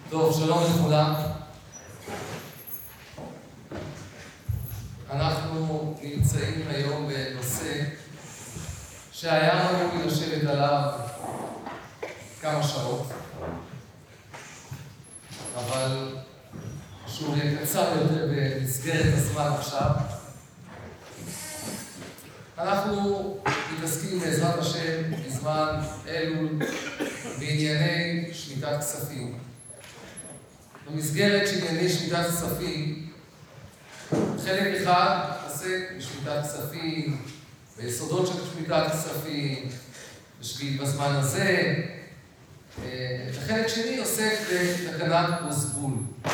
טוב, שלום לכולם. אנחנו נמצאים היום בנושא שהיה ראוי לשבת עליו כמה שעות, אבל שהוא יהיה קצר יותר במסגרת הזמן עכשיו. אנחנו מתעסקים בעזרת השם בזמן אלול בענייני שמיטת כספים. במסגרת של ענייני שמיטת כספים, חלק אחד עוסק בשמיטת כספים, ביסודות של שמיטת כספים, בשביל בזמן הזה, וחלק שני עוסק בתקנת פרוסבול.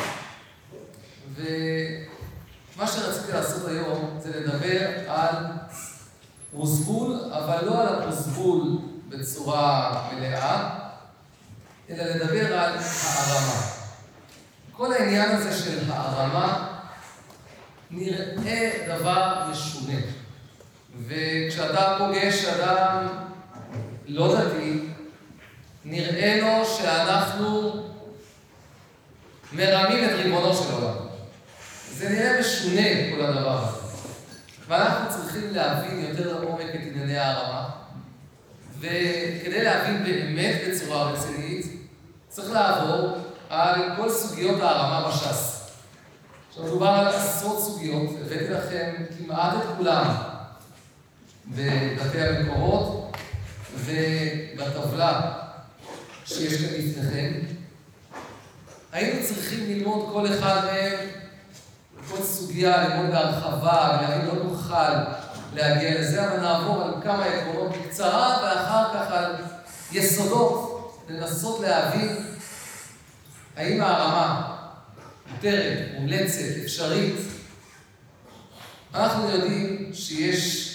ומה שרציתי לעשות היום זה לדבר על פרוסבול, אבל לא על הפרוסבול בצורה מלאה, אלא לדבר על הערמה. כל העניין הזה של הערמה נראה דבר משונה. וכשאתה פוגש אדם לא דתי, נראה לו שאנחנו מרמים את ריבונו של עולם. זה נראה משונה כל הדבר הזה. ואנחנו צריכים להבין יותר לעומק את ענייני הערמה, וכדי להבין באמת בצורה רצינית, צריך לעבור על כל סוגיות הערמה בש"ס. עכשיו מדובר על עשרות סוגיות, הבאתי לכם כמעט את כולם בבתי המקורות ובטבלה שיש כאן לפניכם. היינו צריכים ללמוד כל אחד מהם, כל סוגיה, ללמוד בהרחבה, ולהבין לא נוכל להגיע לזה, אבל נעבור על כמה עקרונות בקצרה, ואחר כך על יסודות, לנסות להבין האם הערמה מותרת, מומלצת, אפשרית. אנחנו יודעים שיש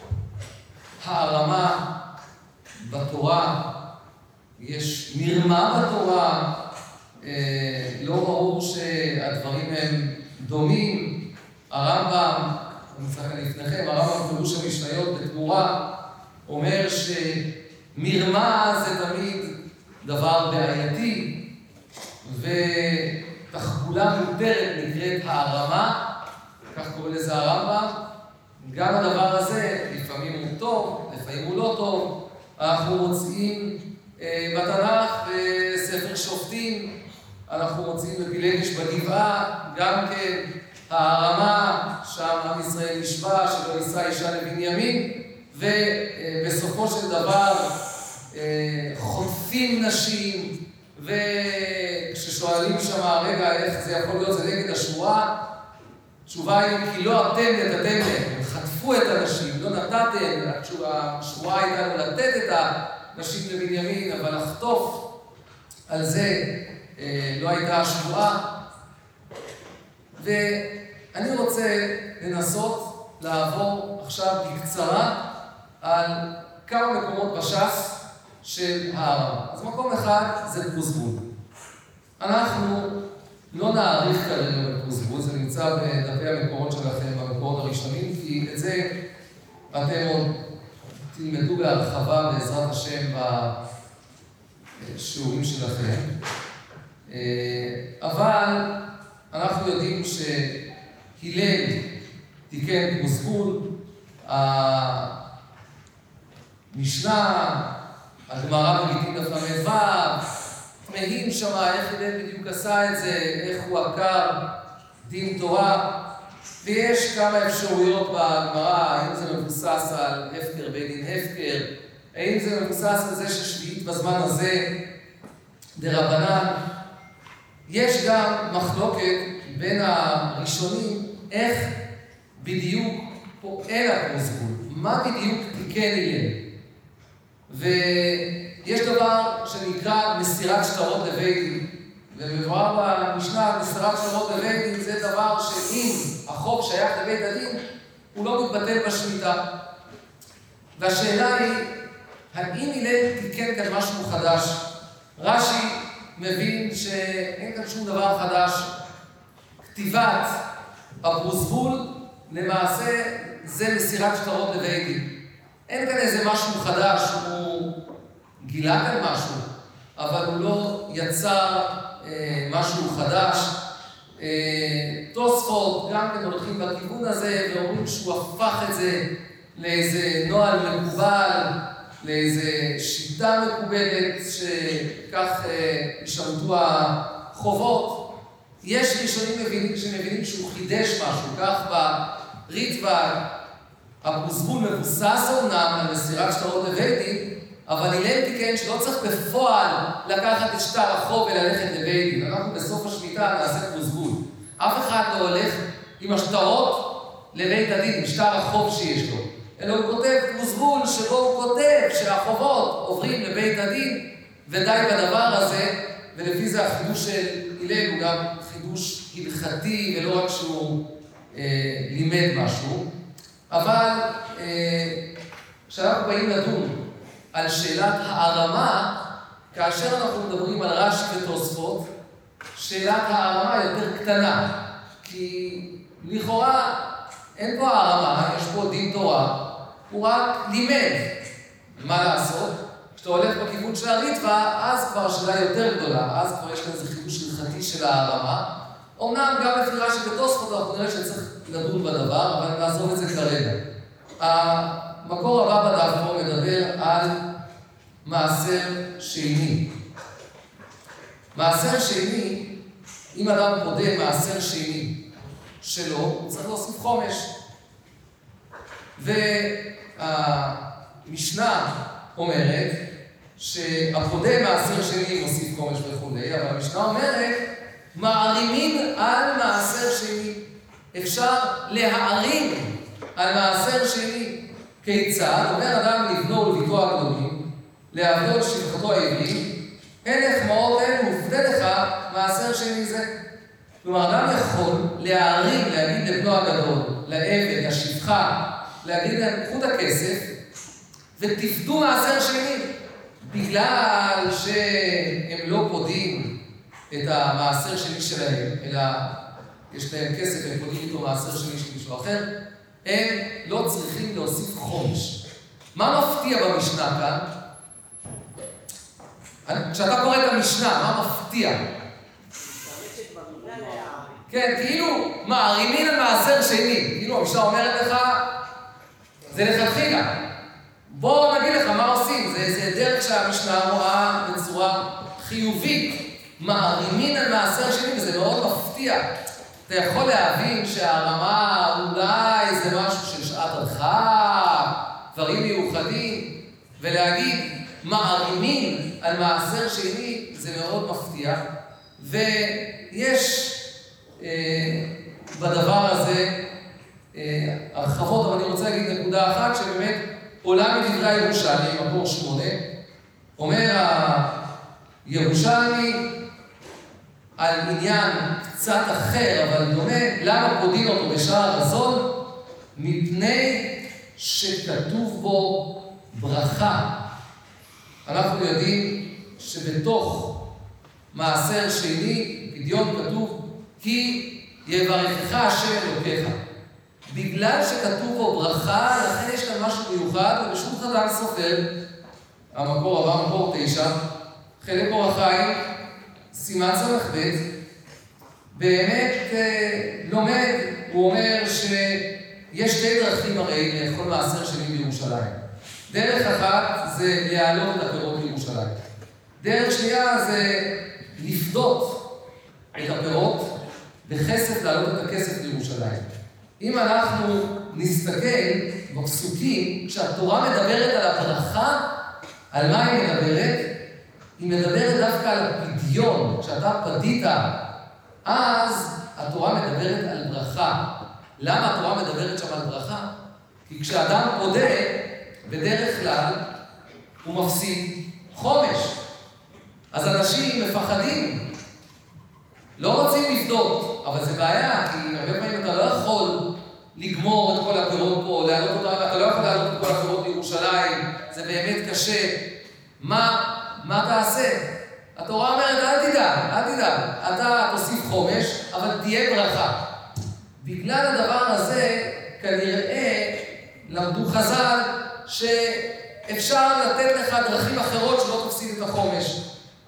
הערמה בתורה, יש מרמה בתורה, לא ברור שהדברים הם דומים. הרמב"ם, נמצא כאן לפניכם, הרמב"ם פירוש המשניות בתמורה, אומר שמרמה זה תמיד דבר בעייתי, ותחבולה מותרת נקראת הערמה, כך קורא לזה הרמב"ם. גם הדבר הזה, לפעמים הוא טוב, לפעמים הוא לא טוב. אנחנו מוצאים בתנ"ך, בספר שופטים, אנחנו מוצאים בפילגש בגבעה, גם כן הערמה, שם עם ישראל נשבע שלא יישא אישה לבנימין, ובסופו של דבר חוטפים נשים, וכששואלים שם רגע איך זה יכול להיות, זה נגד השבועה, התשובה היא כי לא אתם נתתם להם, חטפו את הנשים, לא נתתם, השבועה הייתה לו לתת את הנשים לבנימין, אבל לחטוף על זה לא הייתה השבועה. ואני רוצה לנסות לעבור עכשיו בקצרה על כמה מקומות בש"ס של הערמה. אז מקום אחד זה פרוסבול. אנחנו לא נאריך כרגע בפרוסבול, זה נמצא בדפי המקורות שלכם, במקורות הראשונים, כי את זה אתם עוד תלמדו בהרחבה בעזרת השם בשיעורים שלכם. אבל אנחנו יודעים שהלל תיקן פרוסבול, המשנה, הגמרא בגיטין דף ל"ו, תמהים שם איך הלל בדיוק עשה את זה, איך הוא עקר דין תורה, ויש כמה אפשרויות בגמרא, האם זה מבוסס על הפקר בית דין הפקר, האם זה מבוסס על זה ששביעית בזמן הזה דרבנן. יש גם מחלוקת בין הראשונים איך בדיוק פועל הפרוסבול, מה בדיוק תיקן הלל. ויש דבר שנקרא מסירת שטרות לבית דין, ומבואר במשנה, מסירת שטרות לבית דין זה דבר שאם החוב שייך לבית הדין, הוא לא מתבטל בשמיטה. והשאלה היא, האם הלל תיקן כאן משהו חדש? רש"י מבין שאין כאן שום דבר חדש. כתיבת הפרוסבול למעשה זה מסירת שטרות לבית דין. אין כאן איזה משהו חדש, הוא גילה כאן משהו, אבל הוא לא יצר משהו חדש. תוספות גם כן הולכים בכיוון הזה ואומרים שהוא הפך את זה לאיזה נוהל מקובל, לאיזה שיטה מקובלת שכך ישמטו החובות. יש ראשונים שמבינים שהוא חידש משהו, כך בריטב"א הפוזבול מבוסס אומנם על מסירת שטרות לבית דין, אבל הלל תיקן שלא צריך בפועל לקחת את שטר החוב וללכת לבית דין. אנחנו בסוף השמיטה נעשה פוזבול. אף אחד לא הולך עם השטרות לבית הדין, עם שטר החוב שיש לו. אלא הוא כותב פוזבול שבו הוא כותב שהחובות עוברים לבית הדין, ודי בדבר הזה, ולפי זה החידוש של הלל הוא גם חידוש הלכתי, ולא רק שהוא לימד משהו. אבל כשאנחנו באים לדון על שאלת הערמה, כאשר אנחנו מדברים על רש"י ותוספות, שאלת הערמה יותר קטנה, כי לכאורה אין פה הערמה, יש פה דין תורה, הוא רק לימד. מה לעשות? כשאתה הולך בכיוון של הריטב"א, אז כבר השאלה יותר גדולה, אז כבר יש כאן איזה חידוש הלכתי של הערמה. אומנם גם לפי רש"י ותוספות אנחנו נראה שצריך לדון בדבר, אבל נעזוב את זה כרגע. המקור הבא בדף פה מדבר על מעשר שני. מעשר שני, אם אדם פודה מעשר שני שלו, הוא צריך להוסיף חומש. והמשנה אומרת שהפודה מעשר שני מוסיף חומש וכו', אבל המשנה אומרת מערימים על מעשר שני. אפשר להערים על מעשר שני. כיצד? אומר אדם לבנו ולביתו הגדולים, לעבדו לשפחתו העברי, אין החמאות אין מופדה לך מעשר שני זה. כלומר, אדם יכול להערים, להגיד לבנו הגדול, לעבד, לשפחה, להגיד להם, קחו את הכסף ותפדו מעשר שני. בגלל שהם לא פודים את המעשר שני שלהם, אלא יש להם כסף, הם פודים איתו מעשר שני של מישהו אחר, הם לא צריכים להוסיף חומש. מה מפתיע במשנה כאן? כשאתה קורא את המשנה, מה מפתיע? כן, כאילו מערימים על מעשר שני. כאילו המשנה אומרת לך, זה לכתחילה. בוא נגיד לך מה עושים. זה דרך שהמשנה רואה בצורה חיובית. מערימים על מעשר שני, וזה מאוד מפתיע. אתה יכול להבין שהרמה אולי זה משהו של שעת הדחה, דברים מיוחדים, ולהגיד מערימים על מעשר שני, זה מאוד מפתיע. ויש בדבר הזה הרחבות, אבל אני רוצה להגיד נקודה אחת שבאמת עולה מדברי הירושלמי, מקור 8, אומר הירושלמי על עניין קצת אחר, אבל דומה, למה פודין אותו בשער המזון? מפני שכתוב בו ברכה. אנחנו יודעים שבתוך מעשר שני, פדיון כתוב, כי יברכך השם אלוקיך. בגלל שכתוב בו ברכה, לכן יש כאן משהו מיוחד, ובשום חז"ל סופר, המקור הבא, מקור 9, חלק אור החיים, סימן ס"ב, באמת לומד, הוא אומר שיש שתי דרכים הרי לכל מעשר שני בירושלים. דרך אחת זה להעלות את הפירות בירושלים. דרך שנייה זה לפדות את הפירות בכסף, להעלות את הכסף לירושלים. אם אנחנו נסתכל בפסוקים, כשהתורה מדברת על הברכה, על מה היא מדברת? היא מדברת דווקא על הפדיון. כשאתה פדית, אז התורה מדברת על ברכה. למה התורה מדברת שם על ברכה? כי כשאדם פודה, בדרך כלל הוא מפסיד חומש. אז אנשים מפחדים, לא רוצים לפדות, אבל זה בעיה, כי הרבה פעמים אתה לא יכול לגמור את כל הפירות פה, להעלות אותם, אתה לא יכול להעלות את כל הפירות בירושלים, זה באמת קשה. מה תעשה? התורה אומרת, אל תדאג, אתה תוסיף חומש, אבל תהיה ברכה. בגלל הדבר הזה, כנראה, למדו חז"ל, שאפשר לתת לך דרכים אחרות שלא תפסיד את החומש.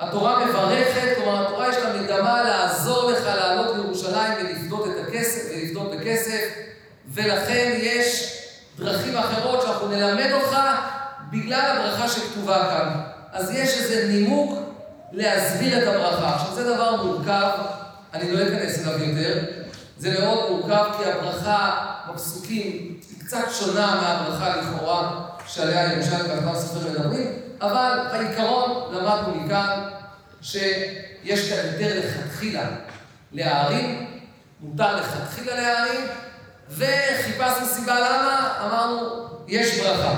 התורה מברכת, כלומר התורה יש לה מגמה לעזור לך לעלות לירושלים ולפדות את הכסף, ולפדות בכסף, ולכן יש דרכים אחרות שאנחנו נלמד אותך בגלל הברכה שכתובה כאן. אז יש איזה נימוק להסביר את הברכה. עכשיו זה דבר מורכב, אני לא אכנס אליו יותר, זה מאוד מורכב כי הברכה בפסוקים היא קצת שונה מהברכה לכאורה שעליה ירושלים והכתב ספר מדברים, אבל בעיקרון למדנו מכאן שיש כאן יותר לכתחילה להערים, מותר לכתחילה להערים, וחיפשנו סיבה למה, אמרנו, יש ברכה.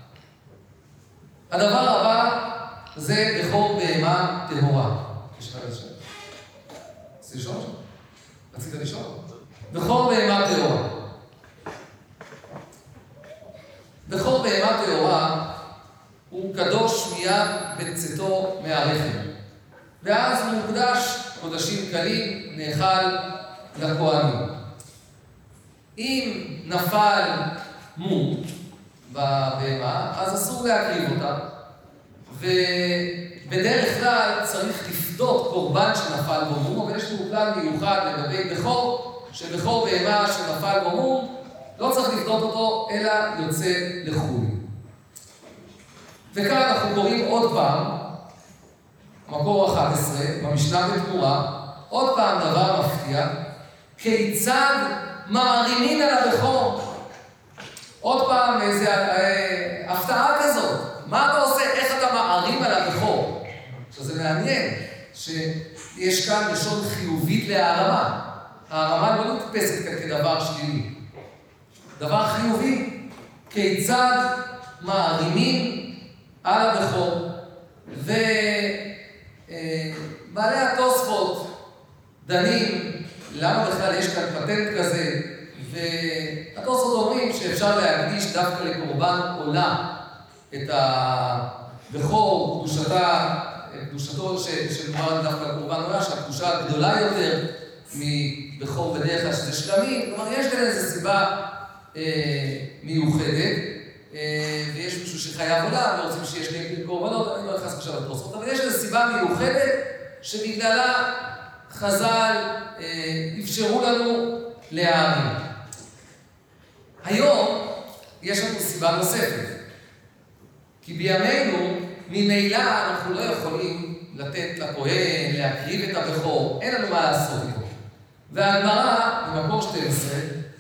הדבר הבא זה בכור בהמה טהורה. יש לך לשאול? רצית לשאול? רצית לשאול? בכור בהמה טהורה. בכור בהמה טהורה הוא קדוש מיד בצאתו מהרחם. ואז הוא מוקדש קודשים קלים, נאכל לכהנים. אם נפל מום בבהמה, אז אסור להקריב אותה. ובדרך כלל צריך לפדות קורבן שנפל בו מום, אבל יש לנו כלל מיוחד לגבי בכור, שבכור בהמה שנפל בו מום, לא צריך לפדות אותו, אלא יוצא לחו"ל. וכאן אנחנו קוראים עוד פעם, מקור 11, במשנה בתמורה, עוד פעם דבר מפתיע, כיצד מערימין על הבכור. עוד פעם איזו הפתעה כזאת. מה אתה עושה? איך אתה מערים על הבכור? עכשיו זה מעניין, שיש כאן לשון חיובית להערמה. הערמה לא נתפסת כאן כדבר שלילי. דבר חיובי, כיצד מערימים על הבכור. ובעלי התוספות דנים, למה בכלל יש כאן פטנט כזה, והתוספות אומרים שאפשר להקדיש דווקא לקורבן עולה את הבכור, קדושתו שמדובר דווקא לקורבן עולה, שהקדושה הגדולה יותר מבכור בדרך כלל שזה שלמים. כלומר, יש כאן איזו סיבה מיוחדת, ויש מישהו שחייב עולה ורוצים שיש לי קורבנות, אני לא נכנס עכשיו לתוספות, אבל יש איזו סיבה מיוחדת שבגללה חז"ל אפשרו לנו להערים. היום יש לנו סיבה נוספת, כי בימינו ממילא אנחנו לא יכולים לתת לכהן, להקריב את הבכור, אין לנו מה לעשות איתו. והגמרא במקור 12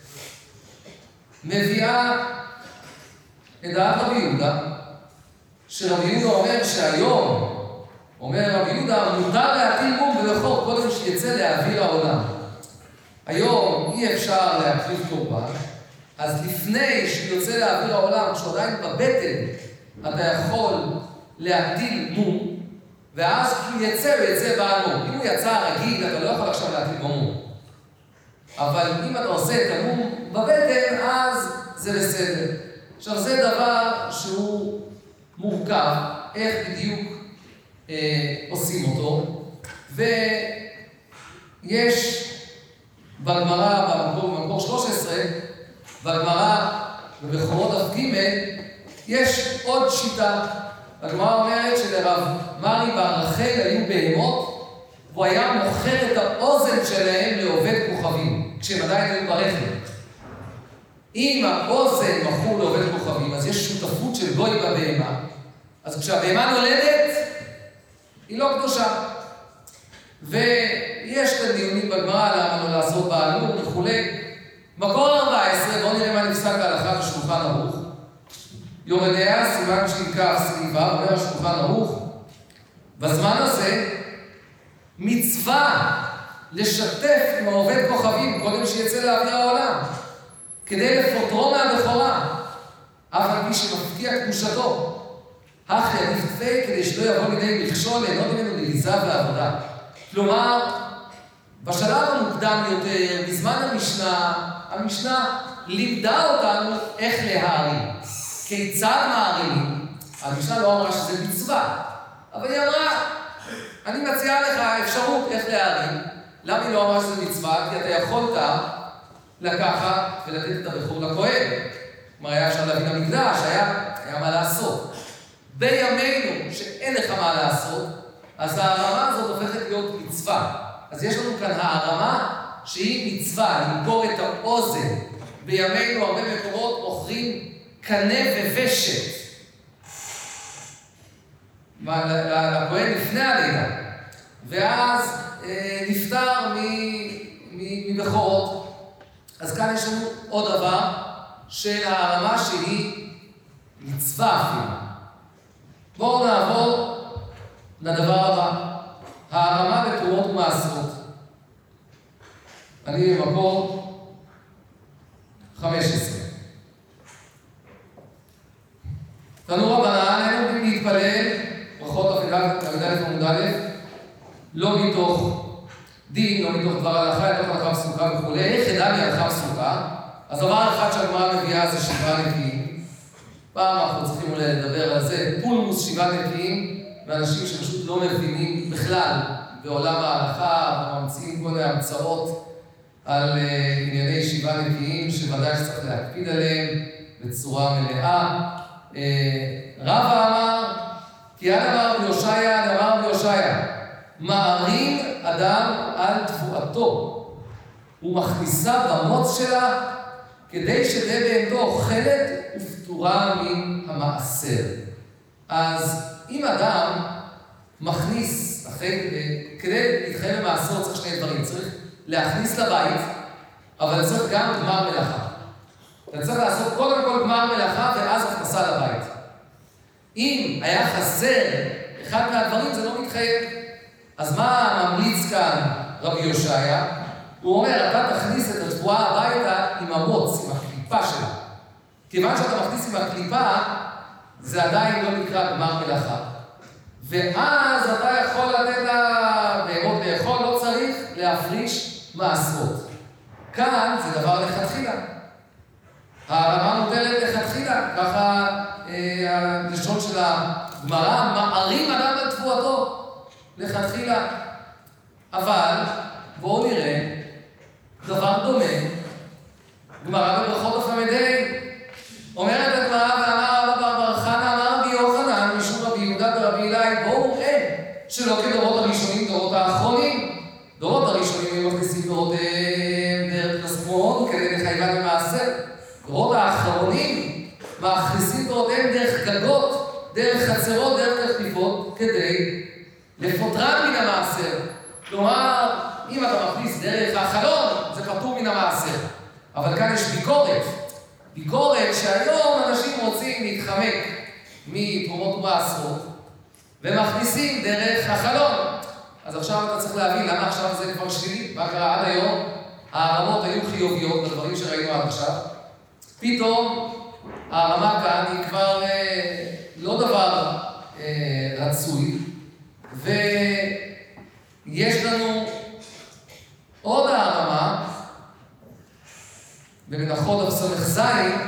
מביאה את דעת רבי יהודה, שרבי יהודה אומר שהיום, אומר רבי יהודה, מותר להטיל מום בבכור קודם שיצא לאוויר העולם. היום אי אפשר להקריב קורבן, אז לפני שיוצא לאוויר העולם, כשהוא עדיין בבטן, אתה יכול להטיל מום, ואז כשהוא יצא, הוא יצא בעלמו. אם הוא יצא רגיל, אתה לא יכול עכשיו להטיל מום. אבל אם אתה עושה את המום בבטן, אז זה בסדר. עכשיו, זה דבר שהוא מורכב, איך בדיוק עושים אותו, ויש בגמרא, במקור 13, בגמרא ובחורות דף ג' יש עוד שיטה. הגמרא אומרת שלרב מרי בר רחל היו בהמות, והוא היה מוכר את האוזן שלהם לעובד כוכבים, כשהם עדיין היו ברחם. אם האוזן מכור לעובד כוכבים, אז יש שותפות של גוי בבהמה. אז כשהבהמה נולדת, היא לא קדושה. ויש כאן דיונים בגמרא למה לא לעשות בעלמום וכו'. מקור 14, בואו נראה מה נפסק ההלכה בשולחן ערוך. יורדיה, סימן ש"כ סביבה, אומר השולחן ערוך, בזמן הזה מצווה לשתף עם העובד כוכבים קודם שיצא לאוויר העולם, כדי לפוטרו מהבכורה, אף על פי שמפקיע קדושתו. אך ידיף תפי כדי שלא יבוא לידי מכשול ליהנות ממנו לליזה ועבודה. כלומר, בשלב המוקדם יותר, בזמן המשנה לימדה אותנו איך להערים. כיצד מערימים? המשנה לא אמרה שזה מצווה, אבל היא אמרה, אני מציעה לך אפשרות איך להערים. למה היא לא אמרה שזה מצווה? כי אתה יכולת לקחת ולתת את הבכור לכהן. כלומר, היה אפשר להביא למקדש, היה מה לעשות. בימינו שאין לך מה לעשות, אז ההרמה הזאת הופכת להיות מצווה. אז יש לנו כאן ההרמה שהיא מצווה, למכור את האוזן. בימינו הרבה מקומות מוכרים קנה וושת. לכהן לפני הלידה. ואז נפטר מבכורות. אז כאן יש לנו עוד דבר של ההרמה שהיא מצווה אפילו. בואו נעבור לדבר הבא. ההרמה בתרומות ומעשרות. אני במקור 15. תנו רבנן, אין עומדים להתפלל, ברכות תלמידי עמוד א', לא מתוך דין, לא מתוך דבר הלכה, לא מתוך הלכה פסוקה וכו'. איך ידע לי הלכה פסוקה? אז דבר אחד שהגמרא מביאה זה שבעה נקיים. פעם אנחנו צריכים אולי לדבר על זה, פולמוס שבעה נקיים, ואנשים שפשוט לא מבינים בכלל בעולם ההלכה, וממציאים כל ההמצאות על ענייני שבעה נקיים, שוודאי שצריך להקפיד עליהם בצורה מלאה. רבא אמר, כי עד אמר ביושעיה, אמר ביושעיה, מערים אדם על תבואתו, ומכניסה במוץ שלה, כדי שתהיה בהמתו אוכלת ופטורה מן המעשר. אז אם אדם מכניס, כדי להתחייב במעשר צריך שני דברים, צריך להכניס לבית, אבל צריך גם גמר מלאכה. אתה צריך לעשות קודם כל גמר מלאכה ואז הכנסה לבית. אם היה חסר אחד מהדברים זה לא מתחייב. אז מה ממליץ כאן רבי יושעיה? הוא אומר, אתה תכניס את התבואה הביתה עם המוץ, עם הקליפה שלה. כיוון שאתה מכניס עם הקליפה, זה עדיין לא נקרא גמר מלאכה. ואז אתה יכול לתת לה בהמות לאכול, לא צריך להפריש מעשרות. כאן זה דבר לכתחילה. ההרמה מוטלת לכתחילה, ככה הלשון של הגמרא, מערים אדם על תבואתו לכתחילה. אבל בואו נראה דבר דומה, גמרא בברכות הפמדי, אומרת הגמרא ואמר רבא בר חנא אמר רבי יוחנן משום רבי יהודה ורבי אילאי, בואו נראה שלא כדורות הראשונים, דורות האחרונים. דורות הראשונים הם מכניסים דורותיהם דרך כספון כדי לחייבן במעשר. דורות האחרונים מכניסים דורותיהם דרך גגות, דרך חצרות, דרך קליפות, כדי לפוטרן מן המעשר. כלומר, אם אתה מכניס דרך החלון, זה פטור מן המעשר. אבל כאן יש ביקורת. ביקורת שהיום אנשים רוצים להתחמק מתרומות ומעשרות, ומכניסים דרך החלון. אז עכשיו אתה צריך להבין למה עכשיו זה כבר שלילי. מה קרה עד היום? ההרמות היו חיוביות בדברים שראינו עד עכשיו. פתאום ההרמה כאן היא כבר לא דבר רצוי. ויש לנו עוד ההרמה, במנחות אבסולך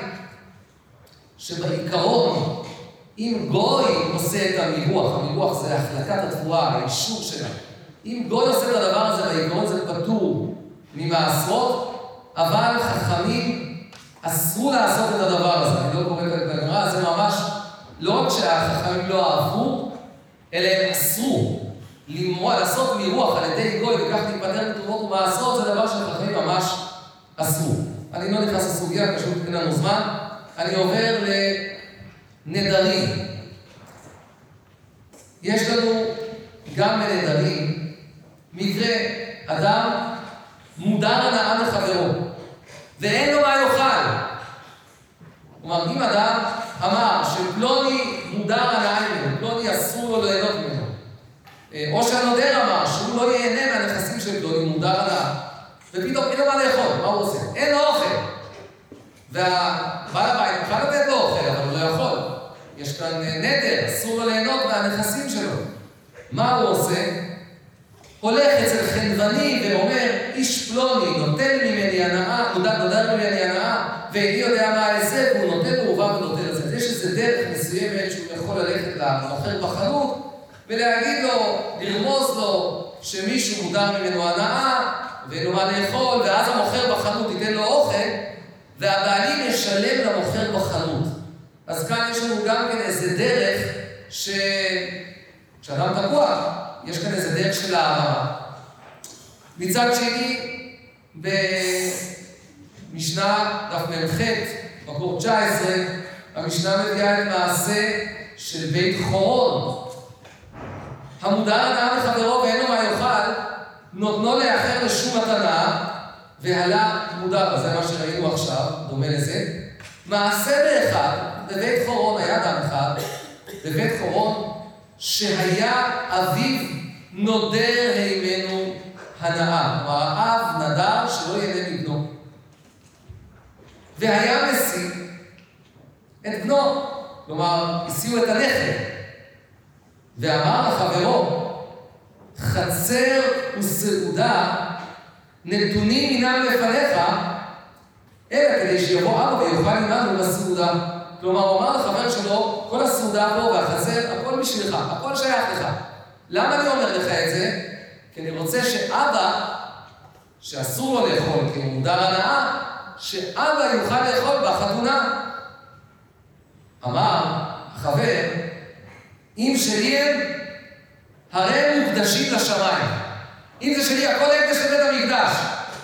שבעיקרון, אם גוי עושה את המירוח, המירוח זה החלקת התבואה, האישור שלה. אם גוי עושה את הדבר הזה, בעיקרון זה פטור ממעשרות, אבל חכמים אסרו לעשות את הדבר הזה. אני לא קורא את הגמרא, זה ממש לא רק שהחכמים לא אהבו, אלא הם אסרו. לעשות מירוח על ידי גוי וכך להיפטר מתרומות ומעשרות, זה דבר שהחכמים ממש אסרו. אני לא נכנס לסוגיה, פשוט אין לנו זמן. אני עובר לנדרים. יש לנו גם בנדרים מקרה אדם מודר הנאה לחברו ואין לו מה יאכל. כלומר, אם אדם אמר שפלוני מודר הנאה ממנו, פלוני אסור לו ליהנות ממנו, או שהנודר אמר שהוא לא ייהנה מהנכסים של פלוני מודר הנאה, ופתאום אין לו מה לאכול, מה הוא עושה? אין לו אוכל. והבעל הבית מוכן לתת לו אוכל, אבל הוא לא יכול. יש כאן נדר, אסור לו ליהנות מהנכסים שלו. מה הוא עושה? הולך אצל חנווני ואומר, איש פלוני נותן ממני הנאה, נודע ממני הנאה, ואיני יודע מה ההישג, והוא נותן לו, הוא בא ונותן לזה. אז יש איזו דרך מסוימת שהוא יכול ללכת למוכר בחנות, ולהגיד לו, לרמוז לו, שמישהו מודר ממנו הנאה, ואין לו מה לאכול, ואז המוכר בחנות ייתן לו אוכל, והבעלים ישלם למוכר בחנות. אז כאן יש לנו גם כן איזה דרך כשאדם תקוע, יש כאן איזה דרך של הערמה. מצד שני, במשנה דף מ"ח, מקור 19, המשנה מביאה את מעשה של בית חורון. המודר הנאה לחברו ואינו מה יאכל, נותנו לאחר לשום מתנה, והלה מודר. זה מה שראינו עכשיו, דומה לזה. מעשה באחד, בבית חורון היה אדם אחד, בבית חורון, שהיה אביו נודר הימנו הנאה. כלומר, האב נדר שלא ייהנה מבנו. והיה משיא את בנו. כלומר, הסיעו את הנכד. ואמר לחברו, חצר וסעודה נתונים אינם לפניך, אלא כדי שיבוא אבא ויוכל עמנו בסעודה. כלומר, הוא אמר לחבר שלו, כל הסעודה פה והחצר, הכל בשבילך, הכל שייך לך. למה אני אומר לך את זה? כי אני רוצה שאבא, שאסור לו לאכול, כי הוא מודר הנאה, שאבא יוכל לאכול בחתונה. אמר החבר, אם שלי הם, הרי הם מוקדשים לשמיים. אם זה שלי, הכל יקדש לבית המקדש.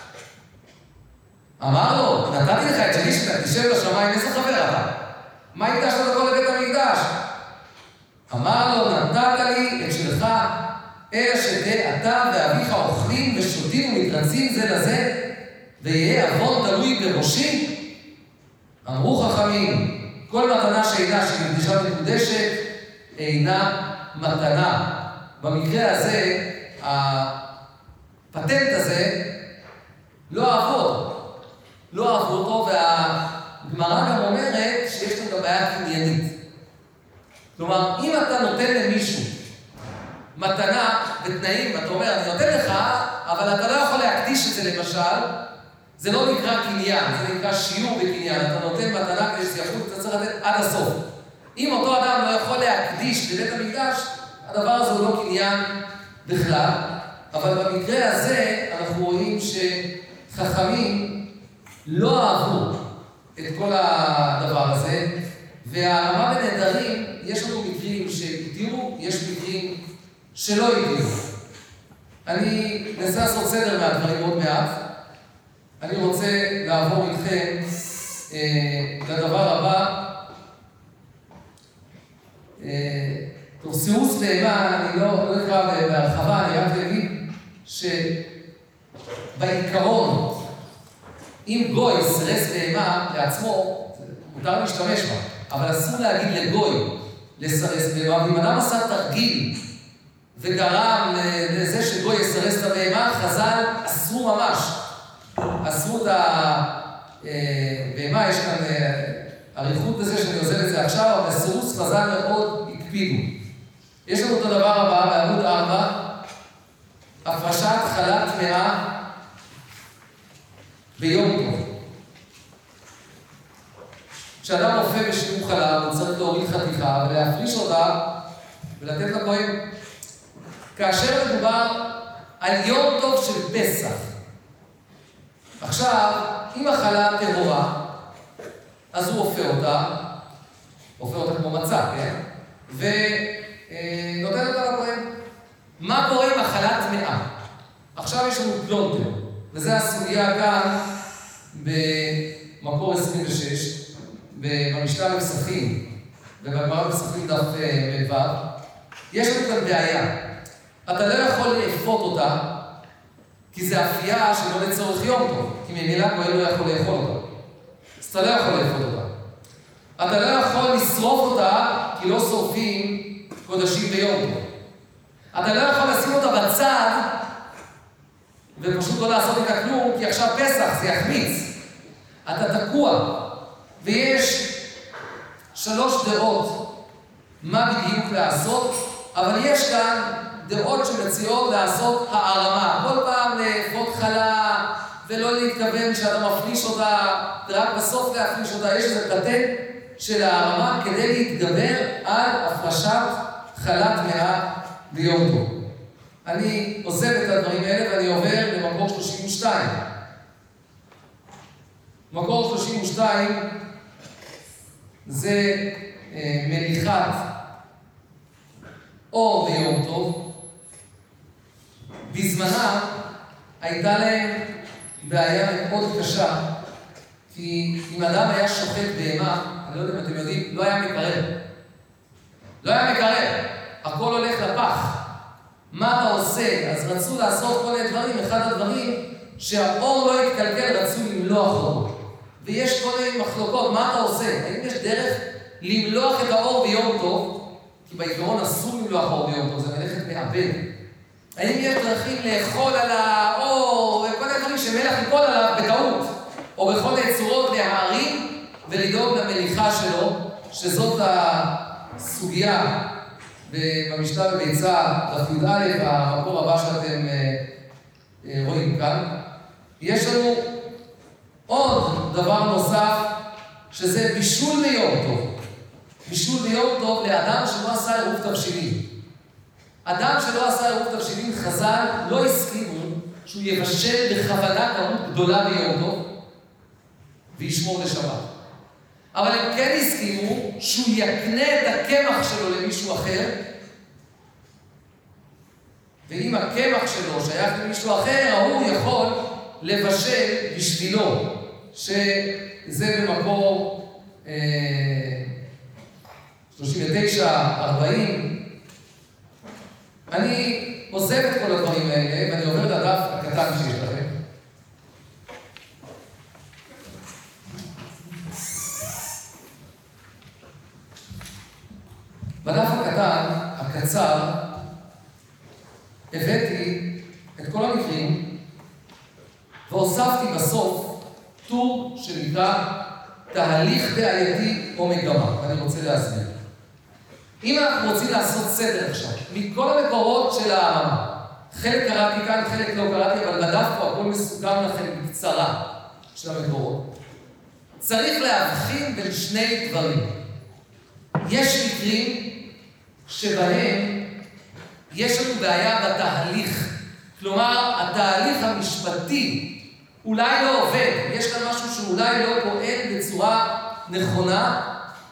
אמר לו, נתתי לך את שלי שתקדישם לשמיים, איזה חבר אתה? מה יקדש לו הכל לבית המקדש? אמר לו, נתת לי את שלך, אלא שתהיה אתה ואביך אוכלים ושותים ומתרצים זה לזה, ויהיה עוון תלוי בראשי. אמרו חכמים, כל מתנה שאינה שמקדישה מקודשת, אינה מתנה. במקרה הזה, הפטנט הזה, לא אהבו אותו. לא אהבו אותו, והגמרא גם אומרת שיש לנו גם בעיה קניינית. כלומר, אם אתה נותן למישהו מתנה בתנאים, אתה אומר, אני נותן לך, אבל אתה לא יכול להקדיש את זה למשל, זה לא נקרא קניין, זה נקרא שיעור בקניין. אתה נותן מתנה כדי שזה יחול, אתה צריך לתת עד הסוף. אם אותו אדם לא יכול להקדיש לבית המקדש, הדבר הזה הוא לא קניין בכלל. אבל במקרה הזה אנחנו רואים שחכמים לא אהבו את כל הדבר הזה, והרמה בנהדרים, יש לנו מקרים שהגדירו, יש מקרים שלא הגדירו. אני ננסה לעשות סדר מהדברים עוד מעט. אני רוצה לעבור איתכם לדבר הבא. סירוס בהמה, אני לא אקרא בהרחבה, אני רק אגיד שבעיקרון, אם גוי סירס בהמה לעצמו, מותר להשתמש בה, אבל אסור להגיד לגוי לסרס בהמה. ואם אדם עשה תרגיל וגרם לזה שגוי יסרס את הבהמה, חז"ל אסרו ממש. אסרו את הבהמה, יש כאן אריכות בזה שאני עוזב את זה עכשיו, אבל סירוס חז"ל מאוד הקפידו. יש לנו את הדבר הבא בעמוד 4, הפרשת חלה טמאה ביום טוב. כשאדם רופא בשיעור חלה, הוא צריך להוריד חתיכה ולהפריש אותה ולתת לכהן. כאשר מדובר על יום טוב של פסח. עכשיו, אם החלה טהורה, אז הוא אופה אותה כמו מצה, כן? ונותן אותה לכהן. מה קורה עם החלה טמאה? עכשיו יש לנו פלונטר, וזו הסוגיה כאן במקור 26, במשנה בפסחים, ובגמרא בפסחים דף מ"ו. יש לנו כאן בעיה. אתה לא יכול לאפות אותה, כי זה אפייה שלא לצורך יום טוב, כי ממילא כהן לא יכול לאכול אותה. אז אתה לא יכול לאפות אותה. אתה לא יכול לשרוף אותה, כי לא שורפים קודשים ביום טוב. אתה לא יכול לשים אותה בצד, ופשוט לא לעשות איתה כלום, כי עכשיו פסח, זה יחמיץ. אתה תקוע, ויש 3 דעות מה בדיוק לעשות, אבל יש כאן דעות שמציעות לעשות הערמה. כל פעם לאפות חלה, ולא להתכוון שאתה מפריש אותה, ורק בסוף להפריש אותה. יש איזה פטנט של הערמה כדי להתגבר על הפרשת חלה טמאה ביום טוב. אני עוזב את הדברים האלה ואני עובר למקור 32. מקור 32 זה מליחת אור ביום טוב, בזמנה הייתה להם בעיה מאוד קשה, כי אם אדם היה שוחט בהמה, אני לא יודע אם אתם יודעים, לא היה מקרר. לא היה מקרר, הכל הולך לפח. מה אתה עושה? אז רצו לעשות כל מיני דברים, אחד הדברים שהאור לא יתקלקל, רצו למלוח אותו. ויש כל מיני מחלוקות, מה אתה עושה? האם יש דרך למלוח את האור ביום טוב? כי בעיקרון אסור למלוח אור ביום טוב, זה מלאכת מעבד. האם יש דרכים לאכול על האור וכל מיני דברים שמלח ייפול עליו בטעות, או בכל מיני צורות להערים ולדאוג למליחה שלו, שזאת הסוגיה במשנה בביצה, דף י"א, המקור הבא שאתם רואים כאן. יש לנו עוד דבר נוסף, שזה בישול ליום טוב. בישול ליום טוב לאדם שלא עשה עירוב תבשילים. אדם שלא עשה עירוב תבשילים, חז"ל לא הסכימו שהוא יבשל בכוונה כמות גדולה ביום טוב וישמור לשבת. אבל הם כן הסכימו שהוא יקנה את הקמח שלו למישהו אחר, ואם הקמח שלו שייך למישהו אחר, הוא יכול לבשל בשבילו, שזה במקור 39-40. אני עוזב את כל הדברים האלה, ואני עובר לדף הקטן שיש לכם. בדף הקטן, הקצר, הבאתי את כל המקרים, והוספתי בסוף טור שנקרא תהליך בעייתי או מגמה, ואני רוצה להסביר. אם אנחנו רוצים לעשות סדר עכשיו, מכל המקורות של הרמה, חלק קראתי כאן, חלק לא קראתי, אבל בדף פה הכל מסוכם לכם בקצרה של המקורות. צריך להבחין בין שני דברים. יש מקרים שבהם יש לנו בעיה בתהליך. כלומר, התהליך המשפטי אולי לא עובד. יש כאן משהו שאולי לא פועל בצורה נכונה,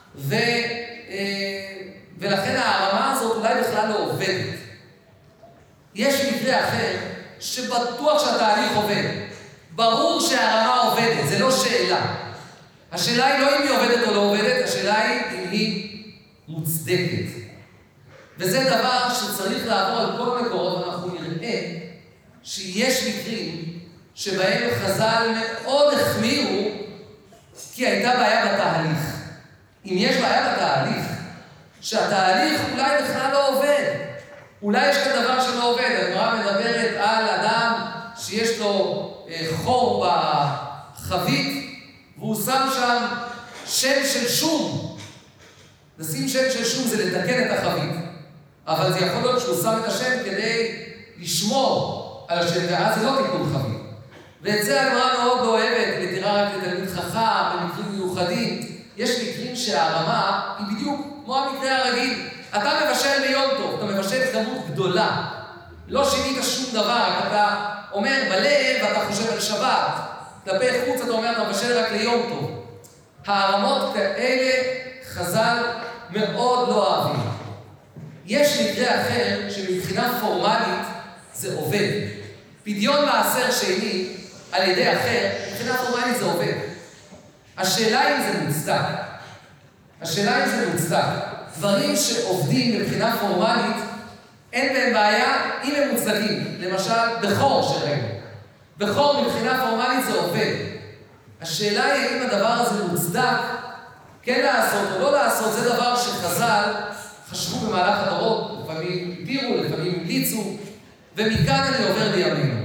ולכן הרמה הזאת אולי בכלל לא עובדת. יש מקרה אחר שבטוח שהתהליך עובד. ברור שהרמה עובדת, זה לא שאלה. השאלה היא לא אם היא עובדת או לא עובדת, השאלה היא אם היא מוצדקת. וזה דבר שצריך לעבור על כל המקורות, ואנחנו נראה שיש מקרים שבהם חז"ל מאוד החמירו, כי הייתה בעיה בתהליך. אם יש בעיה בתהליך, שהתהליך אולי בכלל לא עובד, אולי יש כאן דבר שלא עובד. הגמרא מדברת על אדם שיש לו חור בחבית, והוא שם שם שם של שום. לשים שם של שום זה לתקן את החבית, אבל זה יכול להיות שהוא שם את השם כדי לשמור על השם, ואז זה לא תיקון חבית. ואת זה הגמרא מאוד לא אוהבת, מתירה רק לתלמיד חכם, במקרים מיוחדים. יש מקרים שהרמה היא בדיוק כמו המקרה הרגיל. אתה מבשל ביום טוב, אתה מבשל כמות גדולה. לא שינית שום דבר, אתה אומר בלב ואתה חושב על שבת. כלפי חוץ אתה אומר, אתה מבשל רק ליום טוב. הרמות כאלה חז"ל מאוד לא אוהבים. יש מקרה אחר שמבחינה פורמלית זה עובד. פדיון מעשר שני על ידי אחר, מבחינה פורמלית זה עובד. השאלה אם זה מוצדק. השאלה אם זה מוצדק. דברים שעובדים מבחינה פורמלית, אין בהם בעיה אם הם מוצדקים. למשל, בכור שראינו. בכור מבחינה פורמלית זה עובד. השאלה היא אם הדבר הזה מוצדק, כן לעשות או לא לעשות, זה דבר שחז"ל חשבו במהלך הדורות, לפעמים התירו, לפעמים המליצו, ומכאן אני עובר לימינו.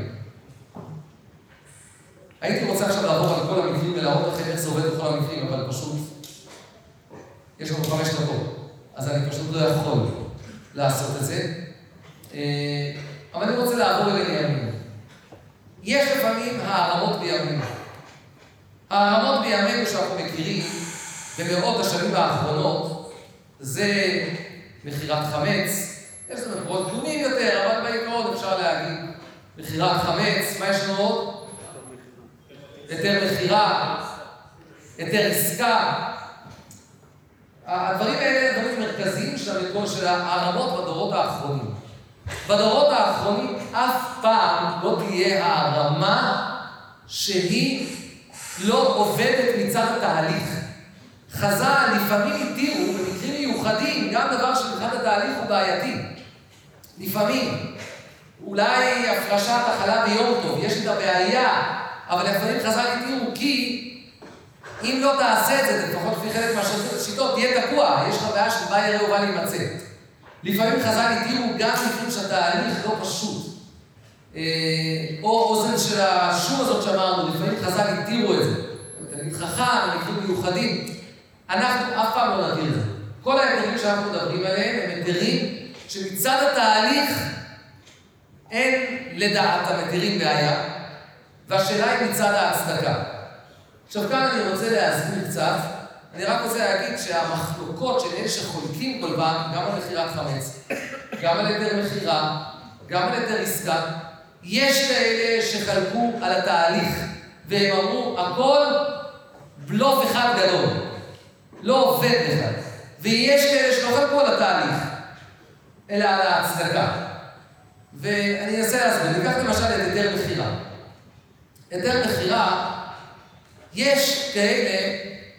הייתי רוצה עכשיו לעבור על כל המקרים ולהראות לכם איך זה עובד בכל המקרים, אבל פשוט יש לנו 5 דקות, אז אני פשוט לא יכול לעשות את זה. אבל אני רוצה לעבור לימינו. יש לפעמים הערמות בימינו. הערמות בימינו שאנחנו מכירים במאות השנים האחרונות, זה מכירת חמץ. יש לנו מקורות קדומים יותר, אבל בעיקרון אפשר להגיד מכירת חמץ. מה יש לנו עוד? היתר מכירה, היתר עסקה. הדברים האלה הם דברים מרכזיים של המקור של הערמות בדורות האחרונים. בדורות האחרונים אף פעם לא תהיה הערמה שהיא לא עובדת מצד התהליך. חז"ל לפעמים התירו במקרים מיוחדים, גם דבר שמבחינת התהליך הוא בעייתי. לפעמים, אולי הפרשת החלה ביום טוב, יש את הבעיה, אבל לפעמים חז"ל התירו כי אם לא תעשה את זה, לפחות לפי חלק מהשיטות, תהיה תקוע, יש לך בעיה של מה יראה ומה להימצא. לפעמים חז"ל התירו גם לפעמים שהתהליך לא פשוט. או אוזן של השום הזאת שאמרנו, לפעמים חז"ל התירו את זה. תלמיד חכם, במקרים מיוחדים. אנחנו אף פעם לא נדיר את זה. כל ההיתרים שאנחנו מדברים עליהם הם היתרים שמצד התהליך אין לדעת המתירים בעיה, והשאלה היא מצד ההצדקה. עכשיו כאן אני רוצה להסביר קצת, אני רק רוצה להגיד שהמחלוקות של אלה שחולקים כל פעם, גם על מחירת חמץ, גם על היתר מחירה, גם על היתר עסקה, יש כאלה שחלקו על התהליך, והם אמרו, הכל בלוף אחד גדול, לא עובד בכלל. ויש כאלה שלא חלקו על התהליך, אלא על ההצדקה. ואני אנסה להסביר, ניקח למשל את היתר מחירה. היתר מחירה, יש כאלה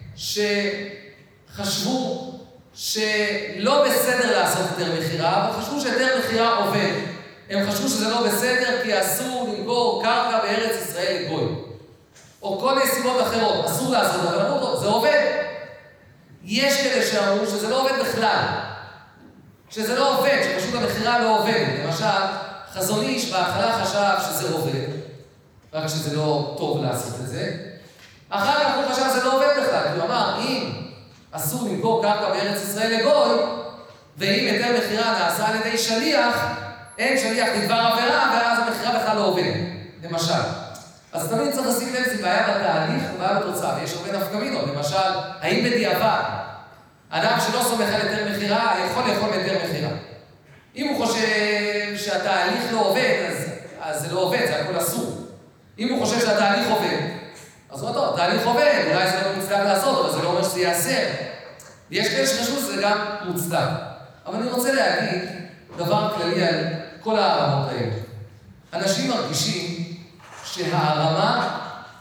שחשבו שלא בסדר לעשות היתר מחירה, אבל חשבו שהיתר מחירה עובד. הם חשבו שזה לא בסדר כי אסור למכור קרקע בארץ ישראל לגוי. או כל נסיבות אחרות, אסור לעשות, אבל אמרו לו, זה עובד. יש כאלה שאמרו שזה לא עובד בכלל. שזה לא עובד, שפשוט המחירה לא עובד. למשל, חזון איש בהתחלה חשב שזה עובד, רק שזה לא טוב לעשות את זה. אחר כך הוא חשב שזה לא עובד בכלל, הוא אמר, אם אסור למכור קרקע בארץ ישראל לגוי, ואם היתר מחירה נעשה על ידי שליח, אין שליח לדבר עבירה, ואז המחירה בכלל לא עובד, למשל. אז תמיד צריך לשים לב, זה בעיה בתהליך ובעיה בתוצאה, ויש הרבה נפקמינות. למשל, האם בדיעבד, אדם שלא סומך על היתר מחירה, יכול מהיתר מחירה. אם הוא חושב שהתהליך לא עובד, אז זה לא עובד, זה הכל אסור. אם הוא חושב שהתהליך עובד, אז הוא אומר, טוב, התהליך עובד, אולי זה לא מוצדק לעשות, אבל זה לא אומר שזה ייאסר. ויש כאלה שחשבו שזה גם מוצדק. אבל אני רוצה להגיד דבר כללי על כל הערמות האלה. אנשים מרגישים שהערמה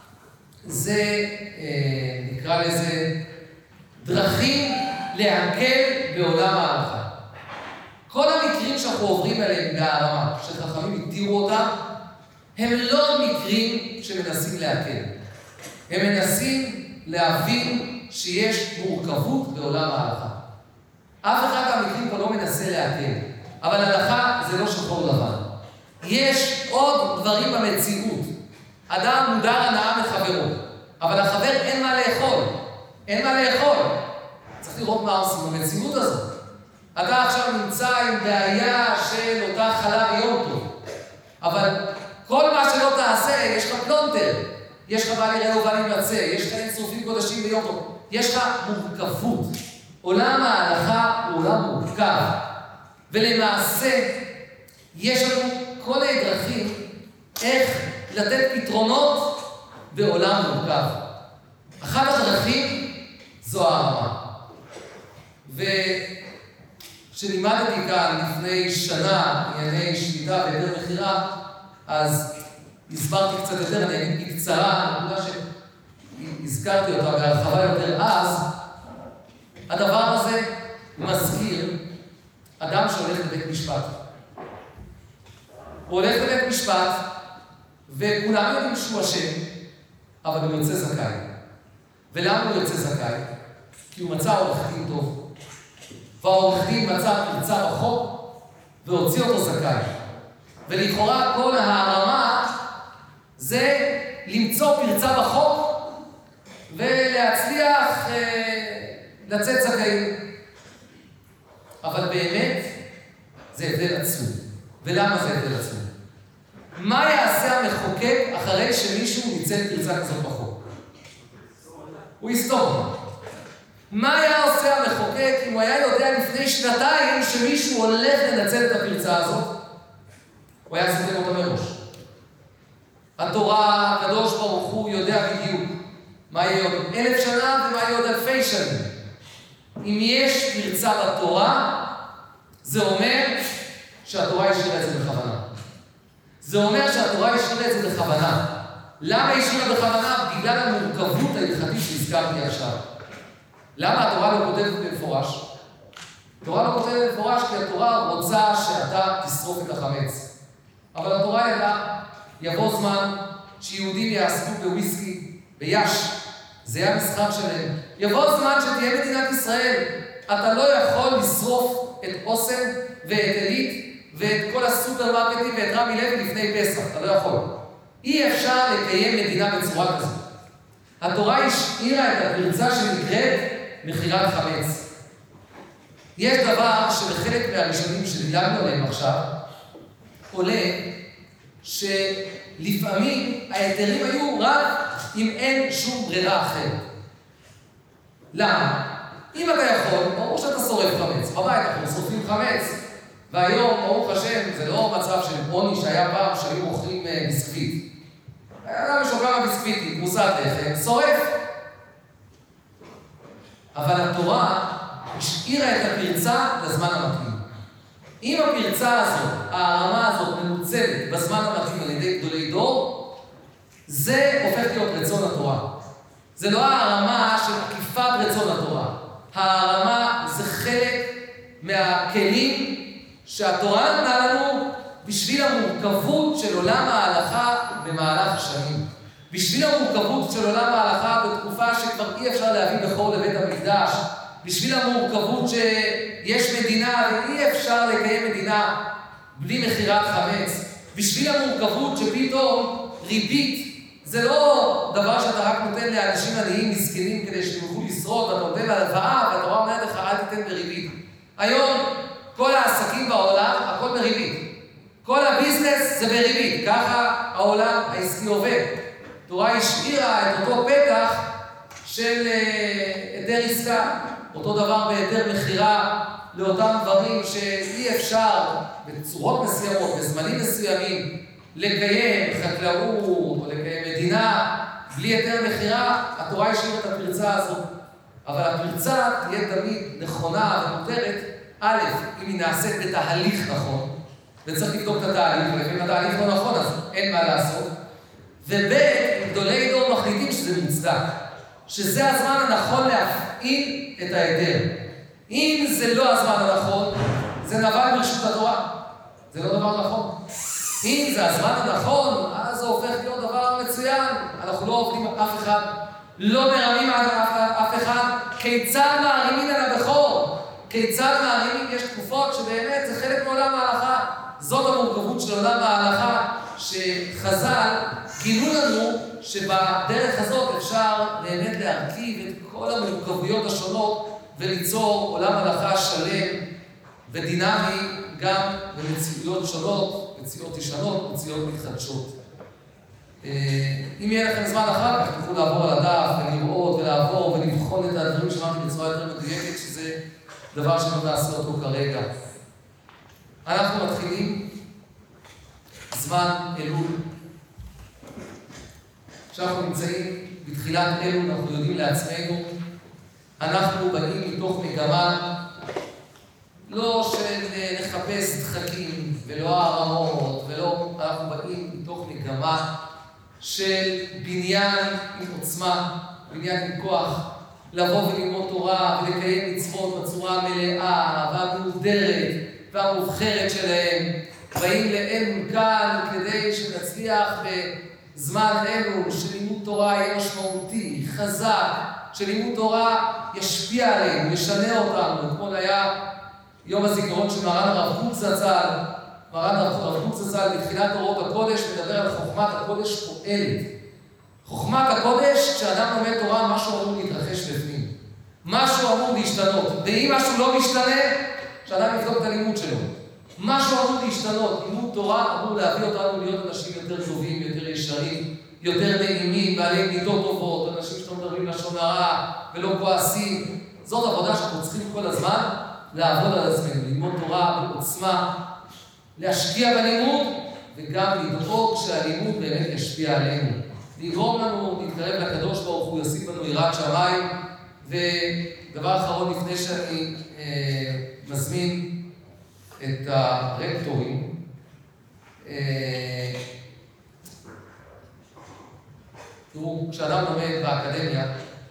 זה, נקרא לזה, דרכים להקל בעולם ההלכה. כל המקרים שאנחנו עוברים עליהם בהערמה, שחכמים התירו אותם, הם לא מקרים שמנסים להקל. הם מנסים להבין שיש מורכבות בעולם ההלכה. אף אחד מהמקרים פה לא מנסה להקל, אבל הלכה זה לא שחור לבן. יש עוד דברים במציאות. אדם מודר הנאה מחברו, אבל החבר אין מה לאכול. אין מה לאכול. צריך לראות מה עושים במציאות הזאת. אתה עכשיו נמצא עם בעיה של אותה חלה ביום טוב, אבל כל מה שלא תעשה, יש לך פלונטר, יש לך בעלי רעהו ובעלי מצא, יש לך אין שרופים קודשים ביום טוב, יש לך מורכבות. עולם ההלכה הוא עולם מורכב, ולמעשה יש לנו כל מיני דרכים איך לתת פתרונות בעולם מורכב. אחת הדרכים זו הערמה. וכשלימדתי כאן לפני שנה ענייני שליטה והיתר מחירה, אז הסברתי קצת יותר, אני אגיד בקצרה, נקודה שהזכרתי אותה בהרחבה יותר אז. הדבר הזה מזכיר אדם שהולך לבית משפט. הוא הולך לבית משפט, וכולם יודעים שהוא אשם, אבל הוא יוצא זכאי. ולמה הוא יוצא זכאי? כי הוא מצא עורך דין טוב. והעורך דין מצא פרצה בחוק, והוציא אותו זכאי. ולכאורה כל הערמה זה למצוא פרצה בחוק, ולהצליח לצאת זכאי. אבל באמת זה הבדל עצום. ולמה זה הבדל עצום? מה יעשה המחוקק אחרי שמישהו ניצל פרצה כזאת בחוק? הוא יסתום. מה היה עושה המחוקק אם הוא היה יודע לפני שנתיים שמישהו הולך לנצל את הפרצה הזאת? הוא היה סותם אותה מראש. התורה, הקדוש ברוך הוא יודע בדיוק מה יהיה עוד 1,000 שנה ומה יהיה עוד 2,000 שנים. אם יש פרצה בתורה, זה אומר שהתורה השאירה את זה בכוונה. זה אומר שהתורה השאירה את זה בכוונה. למה השאירה בכוונה? בגלל המורכבות ההלכתית שהזכרתי עכשיו. למה התורה לא כותבת במפורש? התורה לא כותבת במפורש כי התורה רוצה שאתה תשרוף את החמץ. אבל התורה ידעה, יבוא זמן שיהודים יעסקו בוויסקי, ביש, זה היה משחק שלהם. יבוא זמן שתהיה מדינת ישראל, אתה לא יכול לשרוף את אוסם ואת עילית ואת כל הסופרמרקטים ואת רמי לוי לפני פסח, אתה לא יכול. אי אפשר לקיים מדינה בצורה כזאת. התורה השאירה את הפרצה שנקראת מכירת חמץ. יש דבר שבחלק מהראשונים שדילגנו עליהם עכשיו, עולה שלפעמים ההיתרים היו רק אם אין שום ברירה אחרת. למה? אם אתה יכול, ברור שאתה שורף חמץ. בבית אנחנו שורפים חמץ, והיום, ברוך השם, זה לא מצב של עוני שהיה פעם שהיו מוכרים ביסקוויט. אדם משוקע ביסקוויטית, מוסד לחם, שורף. אבל התורה השאירה את הפרצה לזמן המתאים. אם הפרצה הזאת, הרמה הזאת מנוצלת בזמן המתאים על ידי גדולי דור, זה הופך להיות רצון התורה. זה לא הרמה של עקיפת רצון התורה. הרמה זה חלק מהכלים שהתורה נתנה לנו בשביל המורכבות של עולם ההלכה במהלך השנים. בשביל המורכבות של עולם ההלכה בתקופה שכבר אי אפשר להביא בכור לבית המקדש. בשביל המורכבות שיש מדינה ואי אפשר לקיים מדינה בלי מכירת חמץ. בשביל המורכבות שפתאום ריבית זה לא דבר שאתה רק נותן לאנשים עניים מסכנים כדי שהם יוכלו לשרוד, ואתה נותן להלוואה והתורה אומרת לך אל תיתן בריבית. היום כל העסקים בעולם הכל בריבית. כל הביזנס זה בריבית. ככה העולם העסקי עובד. התורה השאירה את אותו פתח של היתר עסקה. אותו דבר בהיתר מחירה לאותם דברים שאי אפשר בצורות מסוימות, בזמנים מסוימים, לקיים חקלאות או לקיים מדינה בלי היתר מחירה. התורה השאירה את הפרצה הזאת. אבל הפרצה תהיה תמיד נכונה ומותרת, א', אם היא נעשית בתהליך נכון, וצריך לבדוק את התהליך, ולפעמים התהליך לא נכון, אז אין מה לעשות. וב', גדולי דור מחליטים שזה מוצדק, שזה הזמן הנכון להפעיל את ההיתר. אם זה לא הזמן הנכון, זה נבל ברשות התורה. זה לא דבר נכון. אם זה הזמן הנכון, אז זה הופך להיות דבר מצוין. אנחנו לא עובדים אף אחד, לא מרמים אף אחד. כיצד מערימים על הבכור? כיצד מערימים? יש תקופות שבאמת זה חלק מעולם ההלכה. זאת המורכבות של עולם ההלכה, שחז"ל גילו לנו שבדרך הזאת אפשר באמת להרכיב את כל המורכבויות השונות וליצור עולם הלכה שלם ודינמי גם במציאויות שונות, מציאות ישנות, מציאות מתחדשות. אם יהיה לכם זמן אחר כך, תוכלו לעבור על הדף ולראות ולעבור ולבחון את הדברים שאמרתי בצורה יותר מדויקת, שזה דבר שלא נעשה אותו כרגע. אנחנו מתחילים זמן אלול. כשאנחנו נמצאים בתחילת אלול, אנחנו יודעים לעצמנו, אנחנו באים מתוך מגמה לא של לחפש דחקים ולא הערמות, אנחנו באים מתוך מגמה של בניין עם עוצמה, בניין עם כוח, לבוא וללמוד תורה ולקיים מצוות בצורה המלאה והמהודרת והמובחרת שלהם. באים לאלול כאן כדי שנצליח בזמן אלול שלימוד תורה יהיה משמעותי, חזק, שלימוד תורה ישפיע עלינו, ישנה אותנו. אתמול היה יום הזיכרון של מרן הרב קוק זצ"ל. מרן הרב קוק זצ"ל בתחילת אורות הקודש מדבר על חוכמת הקודש פועלת. חוכמת הקודש, כשאדם לומד תורה, משהו אמור להתרחש בפנים. משהו אמור להשתנות. ואם משהו לא משתנה, כשאדם יבדוק את הלימוד שלו. משהו אמור להשתנות. לימוד תורה אמור להביא אותנו להיות אנשים יותר טובים, יותר ישרים, יותר נעימים, בעלי מידות טובות, אנשים שאתם מדברים לשון הרע ולא כועסים. זאת עבודה שאנחנו צריכים כל הזמן לעבוד על עצמנו, ללמוד תורה בעוצמה, להשקיע בלימוד וגם לדאוג שהלימוד באמת ישפיע עלינו. לגרום לנו להתקרב לקדוש ברוך הוא, ישים לנו יראת שמיים. ודבר אחרון לפני שאני מזמין את הרקטורים, תראו, כשאדם לומד באקדמיה,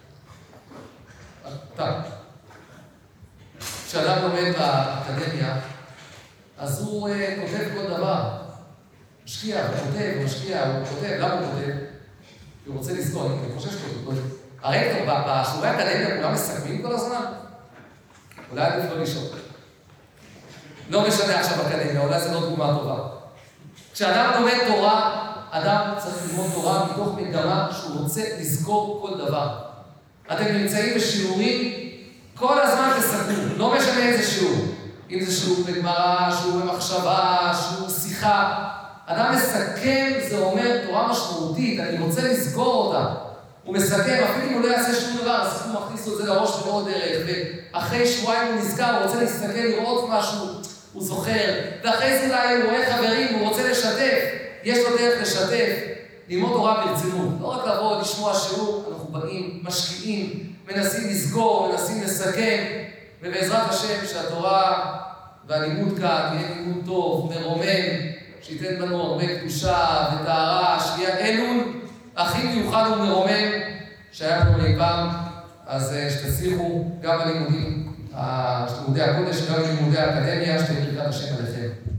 כשאדם לומד באקדמיה, אז הוא כותב כל דבר. משקיע, הוא כותב, למה הוא כותב? כי הוא רוצה לזכור, אני חושב שהוא כותב. הרקטור, בשיעורי האקדמיה כולם מסכמים כל הזמן? אולי עדיף לא לשאול. לא משנה עכשיו אקדמיה, אולי זה לא דוגמה טובה. כשאדם לומד תורה, אדם צריך ללמוד תורה מתוך מגמה שהוא רוצה לזכור כל דבר. אתם נמצאים בשיעורים, כל הזמן תסכמו, לא משנה איזה שיעור. אם זה שיעור בגמרא, שיעור במחשבה, שיעור שיחה. אדם מסכם, זה אומר תורה משמעותית, אני רוצה לזכור אותה. הוא מסכם, אפילו אם הוא לא יעשה שום דבר, אז הוא מכניס את זה לראש בעוד דרך, ואחרי שבועיים הוא נזכר, הוא רוצה להסתכל, לראות משהו, הוא זוכר, ואחרי זה אולי הוא רואה חברים, הוא רוצה לשתף, יש לו דרך לשתף, ללמוד תורה ברצינות. לא רק לבוא, לשמוע שיעור, אנחנו באים, משקיעים, מנסים לסגור, מנסים לסכם, ובעזרת השם שהתורה והלימוד כאן יהיה לימוד טוב, מרומם, שייתן לנו הרבה קדושה וטהרה, שיהיה אלול הכי מיוחד ומרומם שהיה פה אי פעם. אז שתצליחו גם בלימודי הקודש, גם בלימודי האקדמיה, שתהיה ברכת השם עליכם.